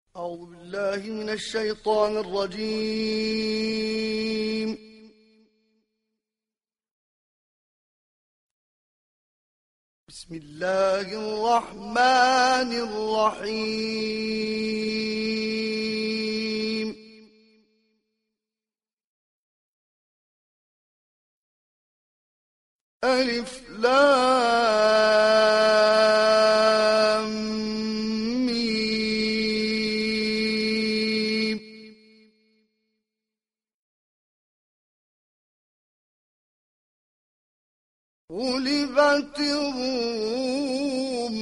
أعوذ بالله من الشيطان الرجيم. بسم الله الرحمن الرحيم. ألف لام ميم. غلبت الروم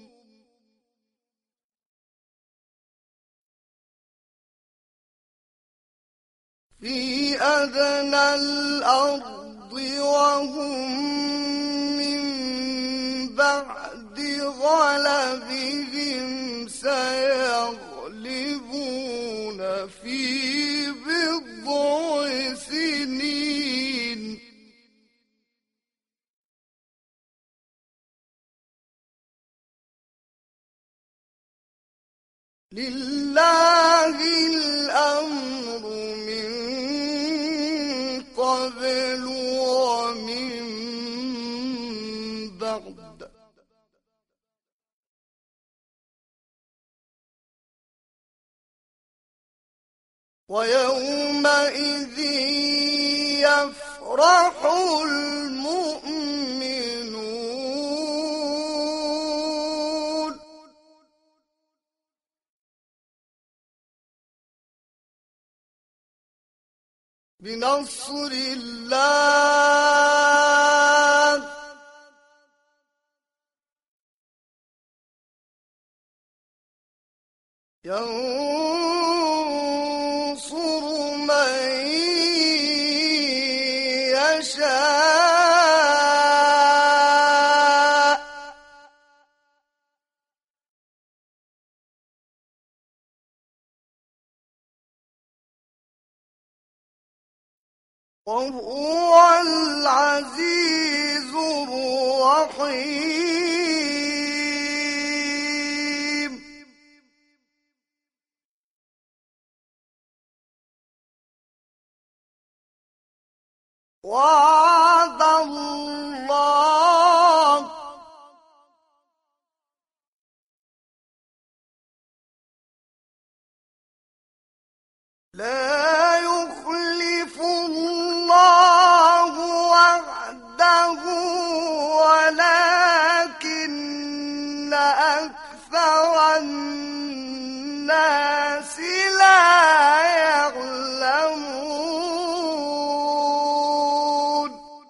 في أدنى الأرض وهم من بعد غلبهم سيغلبون في بضع سنين. لله الأمر من قبل ومن بعد ويومئذ يفرح المؤمنون بنصر الله ينصر من يشاء وهو العزيز الرحيم. وعد الله لا يخلف الله وعده ولكن أكثر الناس لا يعلمون.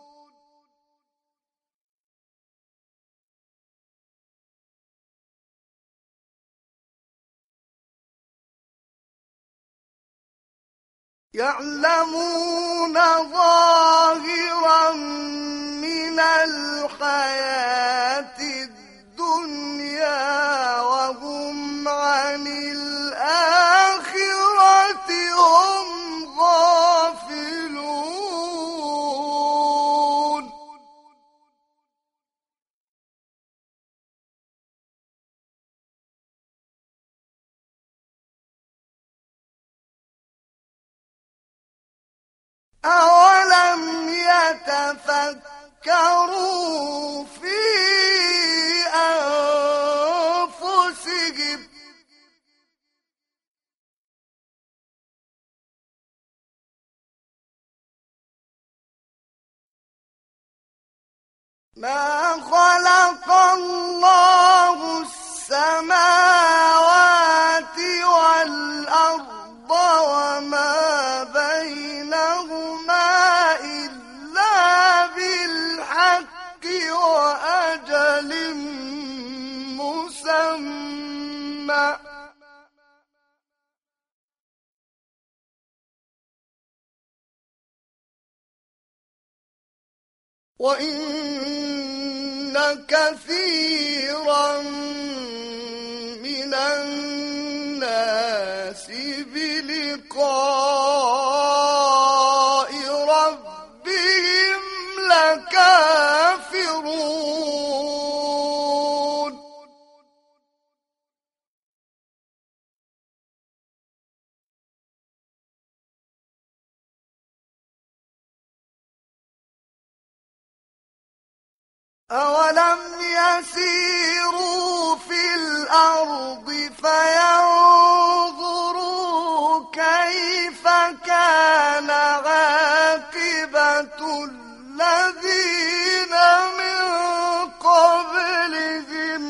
يعلمون ظاهرا من الحياة الدنيا وهم عن الآخرة هم غافلون. أولم يتفكروا في أنفسهم ما خلق الله السماوات والأرض وما بينهما إلا بالحق وأجل مسمى وإن كثيرا من الناس بلقاء ربهم لكافرون. أولم يسيروا في الأرض فينظروا كيف كان عاقبة الذين من قبلهم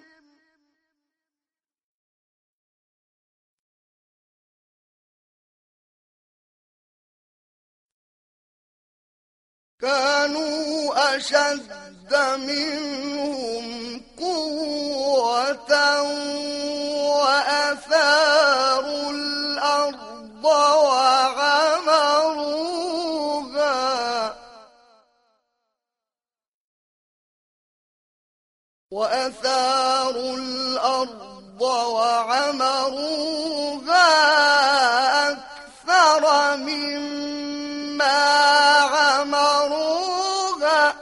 كانوا أشد منهم قوة وأثاروا الأرض وعمروها أكثر مما عمروها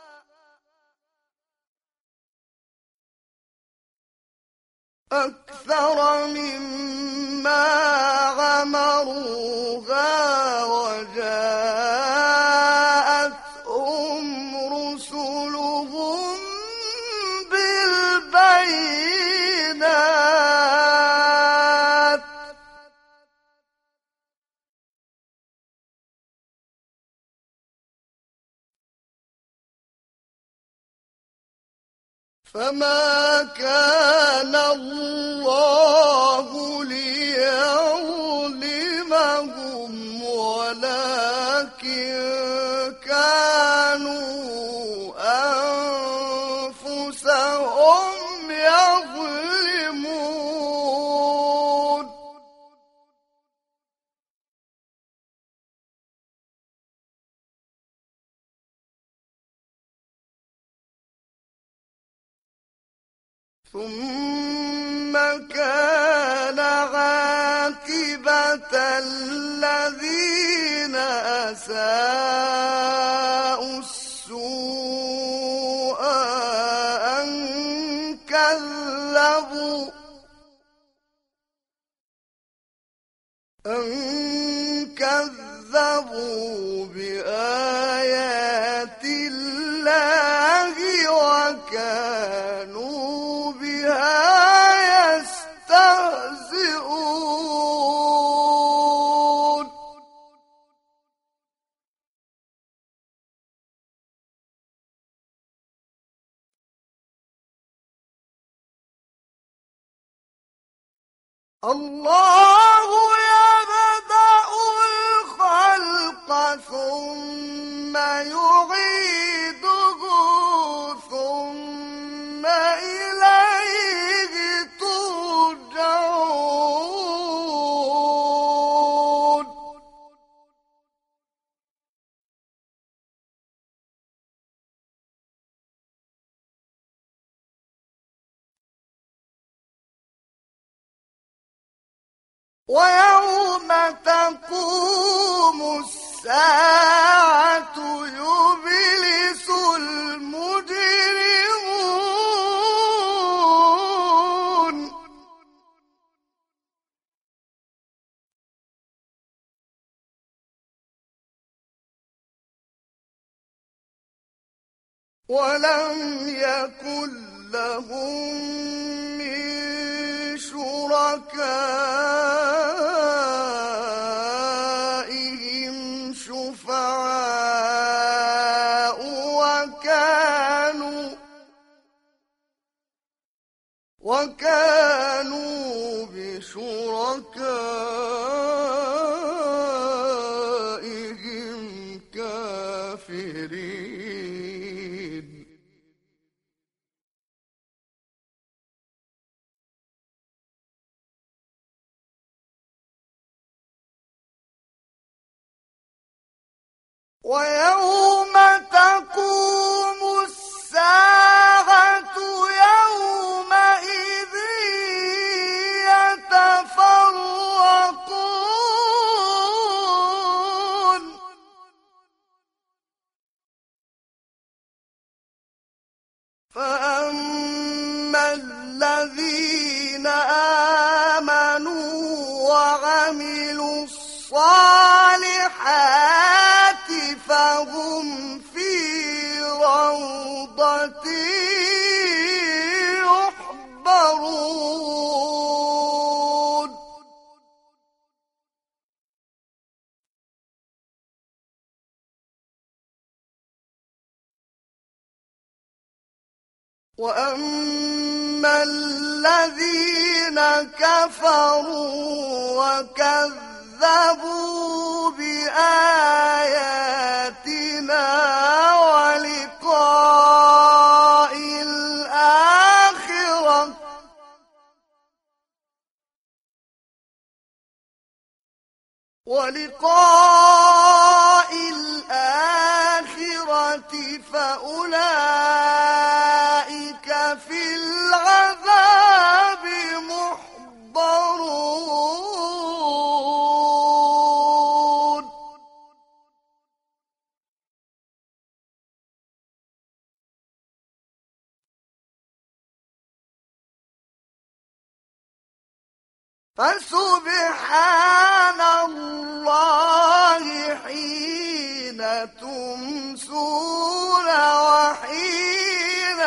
وجاءتهم رسلهم بالبينات فما كان الله ليظلمهم ولكن كانوا أنفسهم يظلمون ثم كان عاقبة الذين أساءوا السوء أن كذبوا بآيات الله وكانوا بها يستهزئون الله يبدأ الخلق ثم يعيده ثم إليه ترجعون ويوم تقوم الساعة يبلس المجرمون ولم يكن لهم من شركائهم شفعاء وكانوا بشركائهم كافرين ويوم تقوم الساعة يومئذ يتفرقون فأما الذين آمنوا وعملوا الصالحات فهم في روضة وأما الذين كفروا وكذبوا بآياتنا ولقاء الآخرة فأولئك في العذاب محضرون فسبحان الله حين تمسون وحين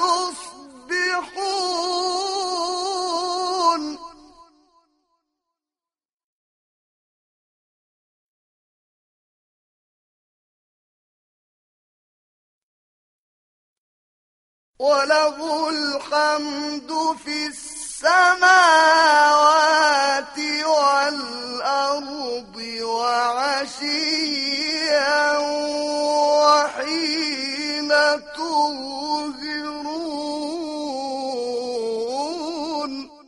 تصبحون وله الحمد في السماوات والأرض وعشيا وحين تظهرون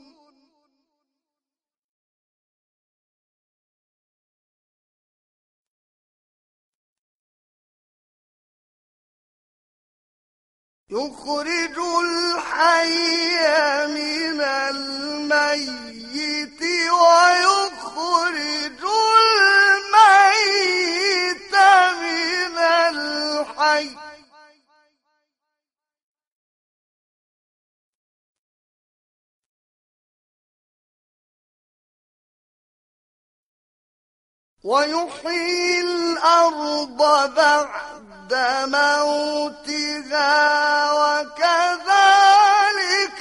يخرج الحي من الميت ويخرج الميت من الحي ويحيي الأرض بعد موتها وكذلك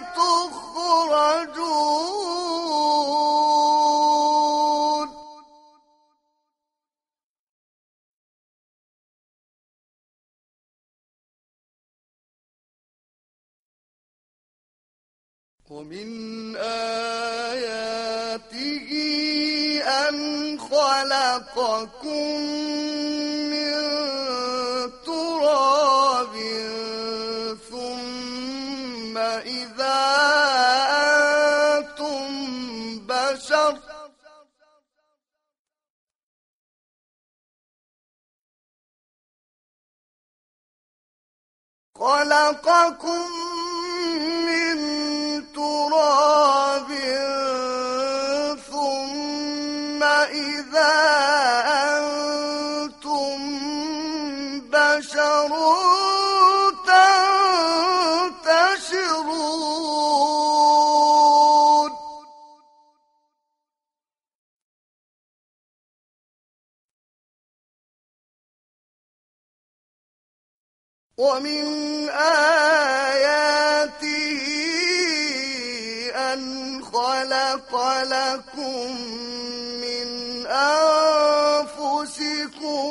تخرجون ومن آياته أن خلقكم من تراب ثم إذا أنتم بشر خلقكم من تراب ثم إذا أنتم بشر تنتشرون ومن آياته أن خلق لكم من أنفسكم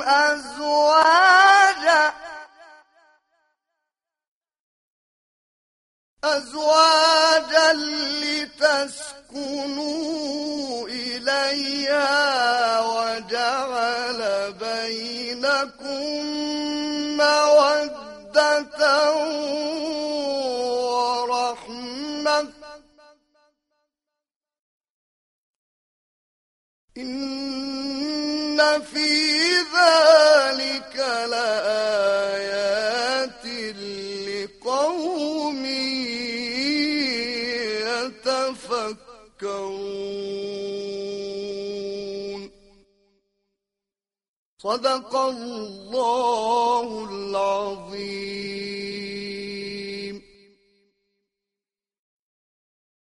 أزواجا لتسكنوا إليها وجعل بينكم مودة ورحمة إن في ذلك لآيات لقوم يتفكرون صدق الله العظيم.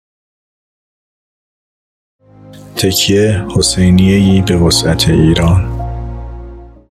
تکیه حسینیه‌ای به وسعت ایران.